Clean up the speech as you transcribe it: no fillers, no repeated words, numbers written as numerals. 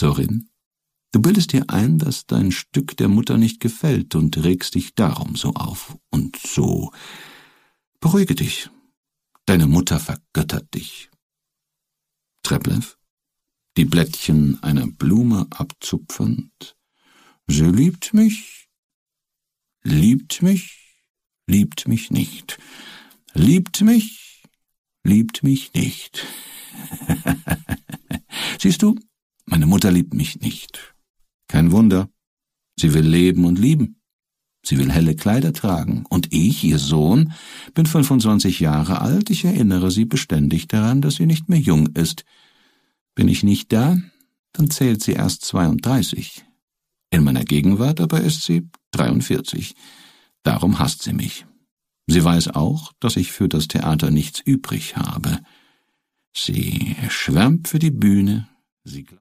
Sorin, du bildest dir ein, dass dein Stück der Mutter nicht gefällt und regst dich darum so auf und so. Beruhige dich. Deine Mutter vergöttert dich. Treplev, die Blättchen einer Blume abzupfend. Sie liebt mich nicht. Liebt mich nicht. Siehst du, meine Mutter liebt mich nicht. Kein Wunder. Sie will leben und lieben. Sie will helle Kleider tragen. Und ich, ihr Sohn, bin 25 Jahre alt. Ich erinnere sie beständig daran, dass sie nicht mehr jung ist. Bin ich nicht da, dann zählt sie erst 32. In meiner Gegenwart aber ist sie 43. Darum hasst sie mich. Sie weiß auch, dass ich für das Theater nichts übrig habe. Sie schwärmt für die Bühne. Sie